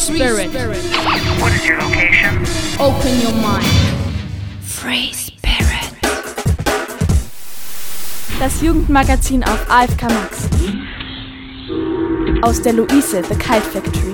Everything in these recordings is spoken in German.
Spirit. What is your location? Open your mind. Free Spirit. Das Jugendmagazin auf AFK Max. Aus der Luise, The Kite Factory.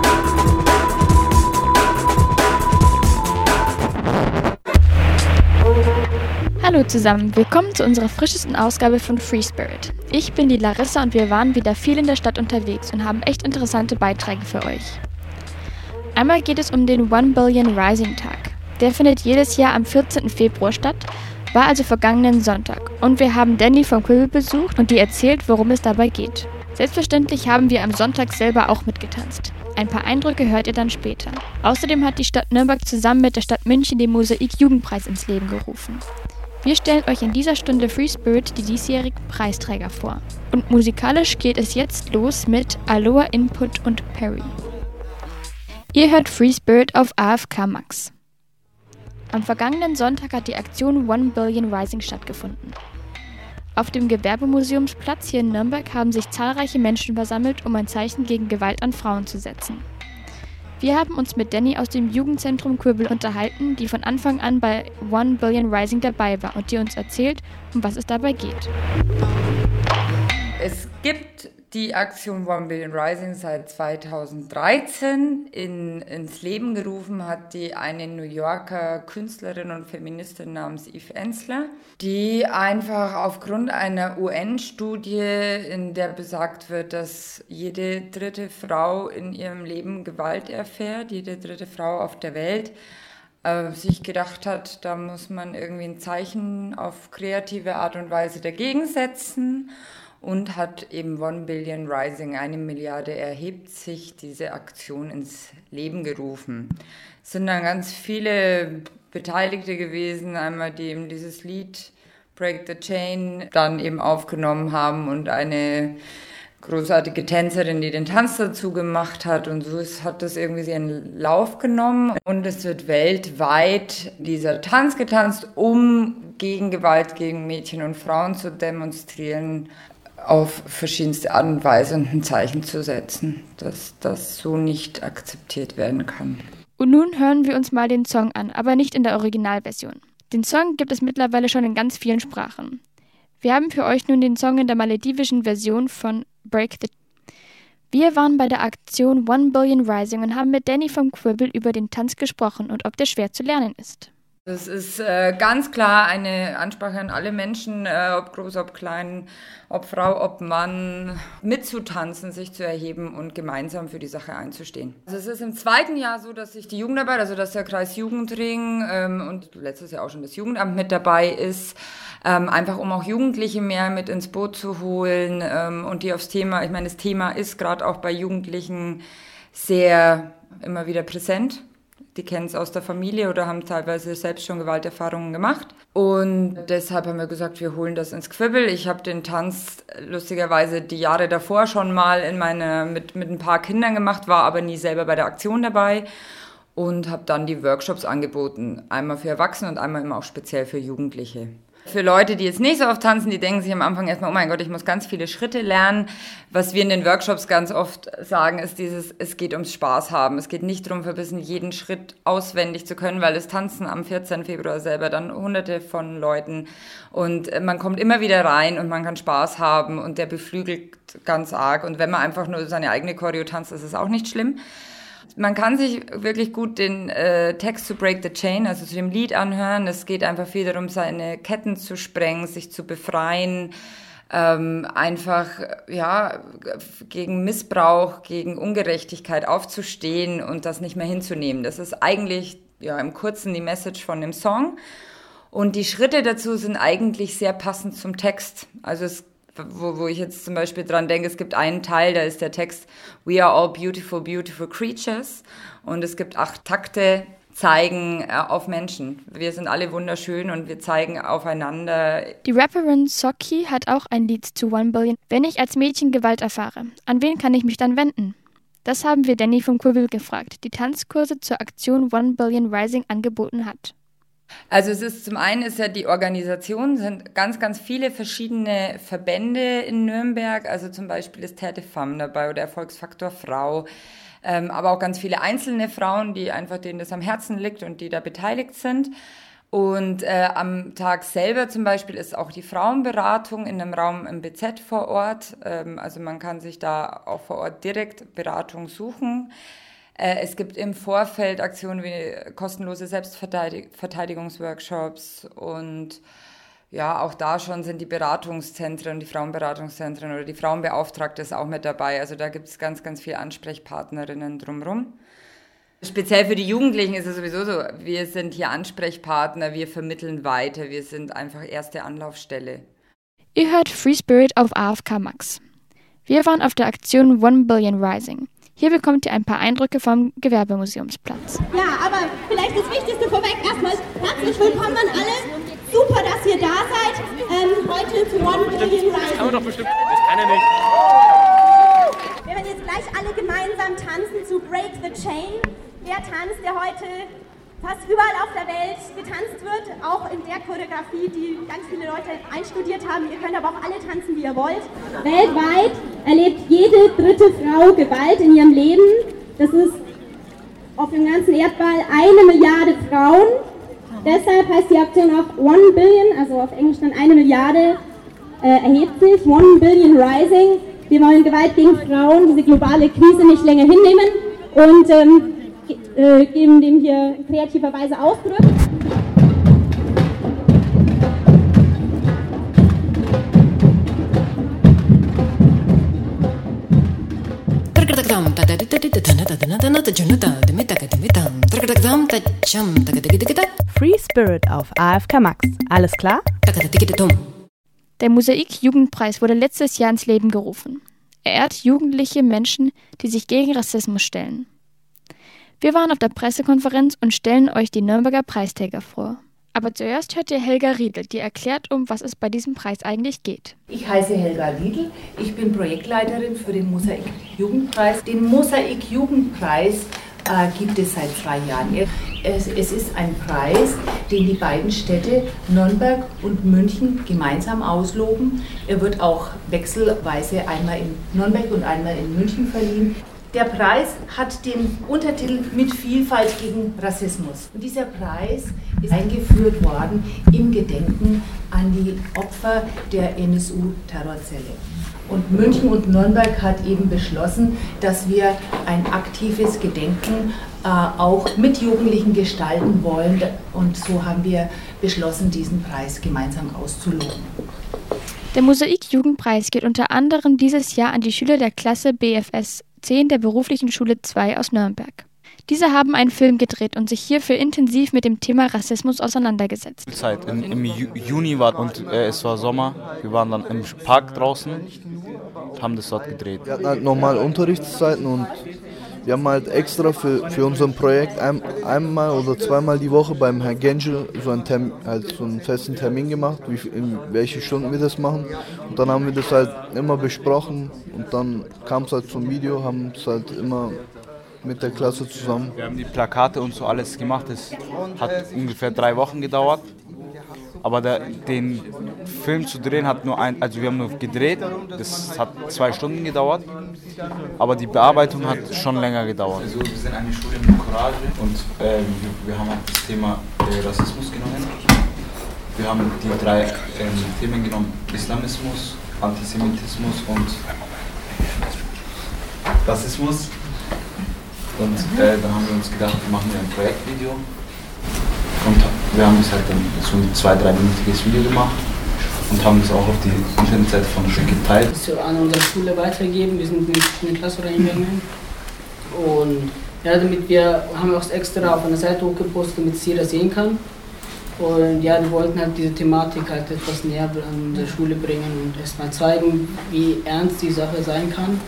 Hallo zusammen, willkommen zu unserer frischesten Ausgabe von Free Spirit. Ich bin die Larissa und wir waren wieder viel in der Stadt unterwegs und haben echt interessante Beiträge für euch. Einmal geht es um den 1 Billion Rising Tag. Der findet jedes Jahr am 14. Februar statt, war also vergangenen Sonntag. Und wir haben Danny vom Quibbel besucht und die erzählt, worum es dabei geht. Selbstverständlich haben wir am Sonntag selber auch mitgetanzt. Ein paar Eindrücke hört ihr dann später. Außerdem hat die Stadt Nürnberg zusammen mit der Stadt München den Mosaik-Jugendpreis ins Leben gerufen. Wir stellen euch in dieser Stunde Free Spirit die diesjährigen Preisträger vor. Und musikalisch geht es jetzt los mit Aloha Input und Perry. Ihr hört Free Spirit auf AFK Max. Am vergangenen Sonntag hat die Aktion 1 Billion Rising stattgefunden. Auf dem Gewerbemuseumsplatz hier in Nürnberg haben sich zahlreiche Menschen versammelt, um ein Zeichen gegen Gewalt an Frauen zu setzen. Wir haben uns mit Danny aus dem Jugendzentrum Quibbel unterhalten, die von Anfang an bei 1 Billion Rising dabei war und die uns erzählt, um was es dabei geht. Es gibt die Aktion 1 Billion Rising seit 2013 ins Leben gerufen, hat die eine New Yorker Künstlerin und Feministin namens Eve Ensler, die einfach aufgrund einer UN-Studie, in der besagt wird, dass jede dritte Frau in ihrem Leben Gewalt erfährt, jede dritte Frau auf der Welt, sich gedacht hat, da muss man irgendwie ein Zeichen auf kreative Art und Weise dagegen setzen. Und hat eben 1 Billion Rising, 1 Milliarde erhebt sich, diese Aktion ins Leben gerufen. Es sind dann ganz viele Beteiligte gewesen, einmal die eben dieses Lied Break the Chain dann eben aufgenommen haben und eine großartige Tänzerin, die den Tanz dazu gemacht hat, und so hat das irgendwie seinen Lauf genommen und es wird weltweit dieser Tanz getanzt, um gegen Gewalt gegen Mädchen und Frauen zu demonstrieren, auf verschiedenste Art und Weise und ein Zeichen zu setzen, dass das so nicht akzeptiert werden kann. Und nun hören wir uns mal den Song an, aber nicht in der Originalversion. Den Song gibt es mittlerweile schon in ganz vielen Sprachen. Wir haben für euch nun den Song in der maledivischen Version von Break the... Wir waren bei der Aktion 1 Billion Rising und haben mit Danny vom Quibbel über den Tanz gesprochen und ob der schwer zu lernen ist. Das ist ganz klar eine Ansprache an alle Menschen, ob groß, ob klein, ob Frau, ob Mann, mitzutanzen, sich zu erheben und gemeinsam für die Sache einzustehen. Also es ist im 2. Jahr so, dass sich die Jugendarbeit, also dass der Kreis Jugendring und letztes Jahr auch schon das Jugendamt mit dabei ist, einfach um auch Jugendliche mehr mit ins Boot zu holen und die aufs Thema, ich meine, das Thema ist gerade auch bei Jugendlichen sehr immer wieder präsent. Die kennen es aus der Familie oder haben teilweise selbst schon Gewalterfahrungen gemacht. Und deshalb haben wir gesagt, wir holen das ins Quibbel. Ich habe den Tanz lustigerweise die Jahre davor schon mal mit ein paar Kindern gemacht, war aber nie selber bei der Aktion dabei und habe dann die Workshops angeboten. Einmal für Erwachsene und einmal immer auch speziell für Jugendliche. Für Leute, die jetzt nicht so oft tanzen, die denken sich am Anfang erstmal, oh mein Gott, ich muss ganz viele Schritte lernen. Was wir in den Workshops ganz oft sagen, ist es geht ums Spaß haben. Es geht nicht darum, verbissen jeden Schritt auswendig zu können, weil es tanzen am 14. Februar selber dann hunderte von Leuten. Und man kommt immer wieder rein und man kann Spaß haben und der beflügelt ganz arg. Und wenn man einfach nur seine eigene Choreo tanzt, ist es auch nicht schlimm. Man kann sich wirklich gut den Text zu Break the Chain, also zu dem Lied anhören. Es geht einfach viel darum, seine Ketten zu sprengen, sich zu befreien, einfach gegen Missbrauch, gegen Ungerechtigkeit aufzustehen und das nicht mehr hinzunehmen. Das ist eigentlich im Kurzen die Message von dem Song. Und die Schritte dazu sind eigentlich sehr passend zum Text. Also wo ich jetzt zum Beispiel dran denke, es gibt einen Teil, da ist der Text We are all beautiful, beautiful creatures. Und es gibt 8 Takte, zeigen auf Menschen. Wir sind alle wunderschön und wir zeigen aufeinander. Die Rapperin Socki hat auch ein Lied zu 1 Billion. Wenn ich als Mädchen Gewalt erfahre, an wen kann ich mich dann wenden? Das haben wir Danny vom Quibbel gefragt, die Tanzkurse zur Aktion 1 Billion Rising angeboten hat. Also es ist zum einen ist ja die Organisation, sind ganz, ganz viele verschiedene Verbände in Nürnberg, also zum Beispiel ist Terre de Femme dabei oder Erfolgsfaktor Frau, aber auch ganz viele einzelne Frauen, die einfach denen das am Herzen liegt und die da beteiligt sind. Und am Tag selber zum Beispiel ist auch die Frauenberatung in einem Raum im BZ vor Ort. Also man kann sich da auch vor Ort direkt Beratung suchen. Es gibt im Vorfeld Aktionen wie kostenlose Selbstverteidigungsworkshops und ja, auch da schon sind die Beratungszentren, die Frauenberatungszentren oder die Frauenbeauftragte ist auch mit dabei. Also da gibt es ganz, ganz viele Ansprechpartnerinnen drumherum. Speziell für die Jugendlichen ist es sowieso so, wir sind hier Ansprechpartner, wir vermitteln weiter, wir sind einfach erste Anlaufstelle. Ihr hört Free Spirit auf AFK Max. Wir waren auf der Aktion 1 Billion Rising. Hier bekommt ihr ein paar Eindrücke vom Gewerbemuseumsplatz. Ja, aber vielleicht das Wichtigste vorweg erstmal herzlich willkommen an alle. Super, dass ihr da seid. Heute zu 1 Billion Rising. Das kann man doch bestimmt, das kann er nicht. Wir werden jetzt gleich alle gemeinsam tanzen zu Break the Chain. Der Tanz, der heute fast überall auf der Welt getanzt wird, auch in der Choreografie, die ganz viele Leute einstudiert haben. Ihr könnt aber auch alle tanzen, wie ihr wollt. Weltweit erlebt jede dritte Frau Gewalt in ihrem Leben. Das ist auf dem ganzen Erdball 1 Milliarde Frauen. Deshalb heißt die Aktion auch 1 Billion, also auf Englisch dann 1 Milliarde, erhebt sich, 1 Billion Rising. Wir wollen Gewalt gegen Frauen, diese globale Krise nicht länger hinnehmen und geben dem hier kreativerweise Ausdruck. Free Spirit auf AFK Max. Alles klar? Der Mosaik-Jugendpreis wurde letztes Jahr ins Leben gerufen. Er ehrt jugendliche Menschen, die sich gegen Rassismus stellen. Wir waren auf der Pressekonferenz und stellen euch die Nürnberger Preisträger vor. Aber zuerst hört ihr Helga Riedl, die erklärt, um was es bei diesem Preis eigentlich geht. Ich heiße Helga Riedl, ich bin Projektleiterin für den Mosaik-Jugendpreis. Den Mosaik-Jugendpreis gibt es seit 2 Jahren. Es ist ein Preis, den die beiden Städte Nürnberg und München gemeinsam ausloben. Er wird auch wechselweise einmal in Nürnberg und einmal in München verliehen. Der Preis hat den Untertitel Mit Vielfalt gegen Rassismus. Und dieser Preis ist eingeführt worden im Gedenken an die Opfer der NSU-Terrorzelle. Und München und Nürnberg hat eben beschlossen, dass wir ein aktives Gedenken auch mit Jugendlichen gestalten wollen. Und so haben wir beschlossen, diesen Preis gemeinsam auszuloben. Der Mosaik-Jugendpreis geht unter anderem dieses Jahr an die Schüler der Klasse BFS 10 der Beruflichen Schule 2 aus Nürnberg. Diese haben einen Film gedreht und sich hierfür intensiv mit dem Thema Rassismus auseinandergesetzt. Im Juni war und es war Sommer. Wir waren dann im Park draußen und haben das dort gedreht. Wir hatten halt normale Unterrichtszeiten und wir haben halt extra für unser Projekt einmal oder zweimal die Woche beim Herrn Gengel so einen festen Termin gemacht, in welche Stunden wir das machen. Und dann haben wir das halt immer besprochen und dann kam es halt zum Video, haben es halt immer mit der Klasse zusammen. Wir haben die Plakate und so alles gemacht. Es hat ungefähr 3 Wochen gedauert. Aber den Film zu drehen hat wir haben nur gedreht, das hat 2 Stunden gedauert, aber die Bearbeitung hat schon länger gedauert. Also wir sind eine Schule mit Courage und wir haben halt das Thema Rassismus genommen. Wir haben die 3 Themen genommen, Islamismus, Antisemitismus und Rassismus. Und dann haben wir uns gedacht, wir machen ein Projektvideo. Und wir haben das halt dann so ein 2-3-minütiges Video gemacht und haben das auch auf die Internetseite von der Schule geteilt. Das an unsere Schule weitergeben, wir sind in die Klasse reingegangen und ja, haben wir auch extra auf einer Seite hochgepostet, damit es jeder sehen kann. Und ja, wir wollten halt diese Thematik halt etwas näher an unsere Schule bringen und erstmal zeigen, wie ernst die Sache sein kann.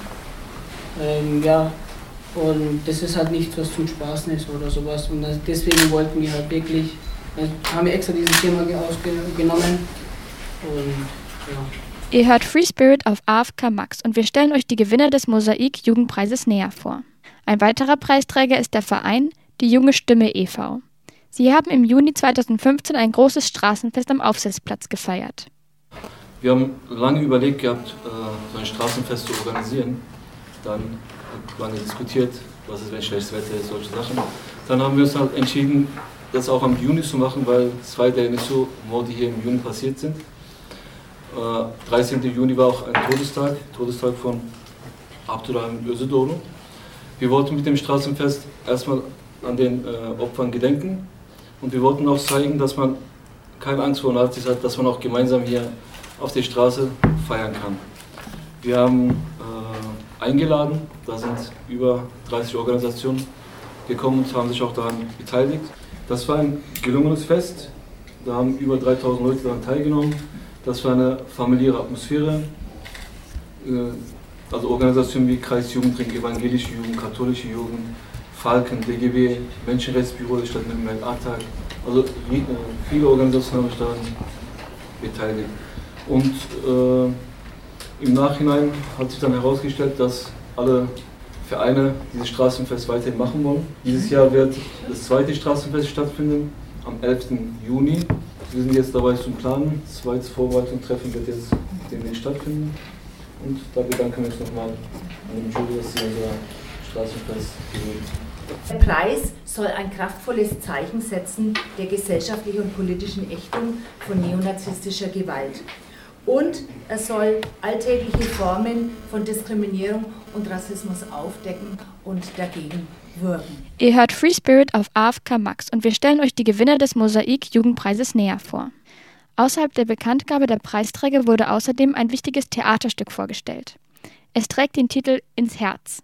Und das ist halt nichts, was zum Spaßen ist oder sowas. Und deswegen wollten wir halt wirklich, haben wir extra dieses Thema ausgenommen. Und ja. Ihr hört Free Spirit auf AFK Max und wir stellen euch die Gewinner des Mosaik-Jugendpreises näher vor. Ein weiterer Preisträger ist der Verein Die junge Stimme e.V. Sie haben im Juni 2015 ein großes Straßenfest am Aufsitzplatz gefeiert. Wir haben lange überlegt gehabt, so ein Straßenfest zu organisieren. Dann lange diskutiert, was ist, wenn schlechtes Wetter ist, solche Sachen. Dann haben wir uns halt entschieden, das auch am Juni zu machen, weil 2 der NSU-Morde hier im Juni passiert sind. 13. Juni war auch ein Todestag von Abdurrahim Özdoglu. Wir wollten mit dem Straßenfest erstmal an den Opfern gedenken und wir wollten auch zeigen, dass man keine Angst vor Nazis hat, dass man auch gemeinsam hier auf der Straße feiern kann. Wir haben eingeladen, da sind über 30 Organisationen gekommen und haben sich auch daran beteiligt. Das war ein gelungenes Fest, da haben über 3000 Leute daran teilgenommen. Das war eine familiäre Atmosphäre, also Organisationen wie Kreisjugendring, Evangelische Jugend, Katholische Jugend, Falken, DGB, Menschenrechtsbüro der Stadt Nürnberg, ATAG, also viele Organisationen haben sich daran beteiligt. Und im Nachhinein hat sich dann herausgestellt, dass alle Vereine dieses Straßenfest weiterhin machen wollen. Dieses Jahr wird das 2. Straßenfest stattfinden, am 11. Juni. Wir sind jetzt dabei zum Planen. Das 2. Vorbereitungstreffen wird jetzt demnächst stattfinden. Und da bedanken wir uns nochmal an den Jury, dass sie unser Straßenfest gewählt. Der Preis soll ein kraftvolles Zeichen setzen der gesellschaftlichen und politischen Ächtung von neonazistischer Gewalt. Und er soll alltägliche Formen von Diskriminierung und Rassismus aufdecken und dagegen wirken. Ihr hört Free Spirit auf AFK Max und wir stellen euch die Gewinner des Mosaik-Jugendpreises näher vor. Außerhalb der Bekanntgabe der Preisträger wurde außerdem ein wichtiges Theaterstück vorgestellt. Es trägt den Titel Ins Herz.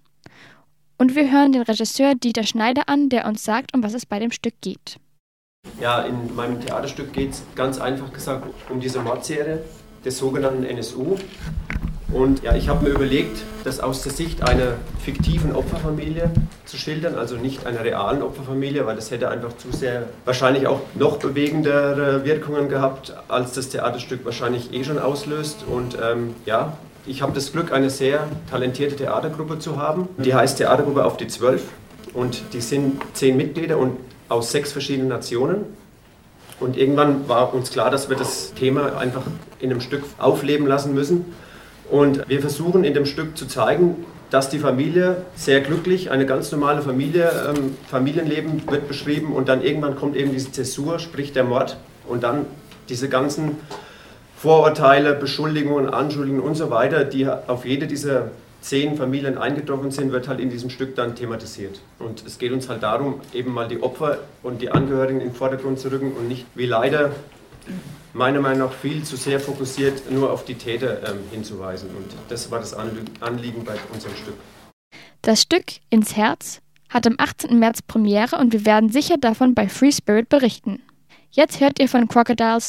Und wir hören den Regisseur Dieter Schneider an, der uns sagt, um was es bei dem Stück geht. Ja, in meinem Theaterstück geht es ganz einfach gesagt um diese Mordserie des sogenannten NSU. Und ja, ich habe mir überlegt, das aus der Sicht einer fiktiven Opferfamilie zu schildern, also nicht einer realen Opferfamilie, weil das hätte einfach zu sehr wahrscheinlich auch noch bewegendere Wirkungen gehabt, als das Theaterstück wahrscheinlich schon auslöst. Und ja, ich habe das Glück, eine sehr talentierte Theatergruppe zu haben. Die heißt Theatergruppe auf die 12 und die sind 10 Mitglieder und aus 6 verschiedenen Nationen. Und irgendwann war uns klar, dass wir das Thema einfach in einem Stück aufleben lassen müssen. Und wir versuchen in dem Stück zu zeigen, dass die Familie sehr glücklich, eine ganz normale Familie, Familienleben wird beschrieben und dann irgendwann kommt eben diese Zäsur, sprich der Mord und dann diese ganzen Vorurteile, Beschuldigungen, Anschuldigungen und so weiter, die auf jede dieser 10 Familien eingetroffen sind, wird halt in diesem Stück dann thematisiert. Und es geht uns halt darum, eben mal die Opfer und die Angehörigen in den Vordergrund zu rücken und nicht, wie leider meiner Meinung nach viel zu sehr fokussiert, nur auf die Täter hinzuweisen. Und das war das Anliegen bei unserem Stück. Das Stück Ins Herz hat am 18. März Premiere und wir werden sicher davon bei Free Spirit berichten. Jetzt hört ihr von Crocodiles.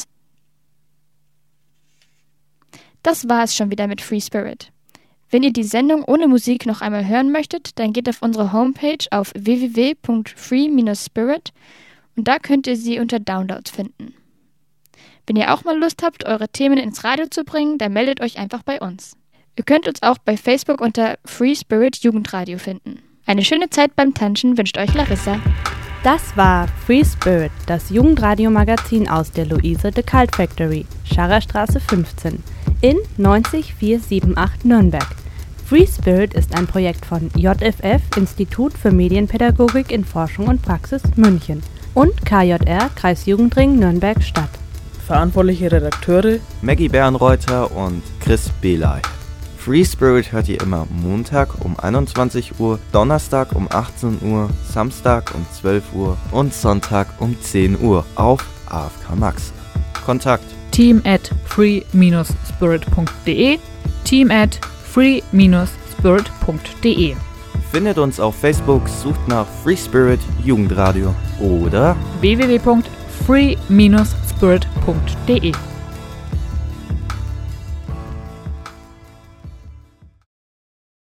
Das war es schon wieder mit Free Spirit. Wenn ihr die Sendung ohne Musik noch einmal hören möchtet, dann geht auf unsere Homepage auf www.free-spirit und da könnt ihr sie unter Downloads finden. Wenn ihr auch mal Lust habt, eure Themen ins Radio zu bringen, dann meldet euch einfach bei uns. Ihr könnt uns auch bei Facebook unter Free Spirit Jugendradio finden. Eine schöne Zeit beim Tanzen wünscht euch Larissa. Das war Free Spirit, das Jugendradio-Magazin aus der Luise de Cult Factory, Scharrerstraße 15, in 90478 Nürnberg. Free Spirit ist ein Projekt von JFF, Institut für Medienpädagogik in Forschung und Praxis München, und KJR, Kreisjugendring Nürnberg Stadt. Verantwortliche Redakteure Maggie Bernreuther und Chris Belay. Free Spirit hört ihr immer Montag um 21 Uhr, Donnerstag um 18 Uhr, Samstag um 12 Uhr und Sonntag um 10 Uhr auf AFK Max. Kontakt team@free-spirit.de, team@free-spirit.de. Findet uns auf Facebook, sucht nach Free Spirit Jugendradio oder www.free-spirit.de.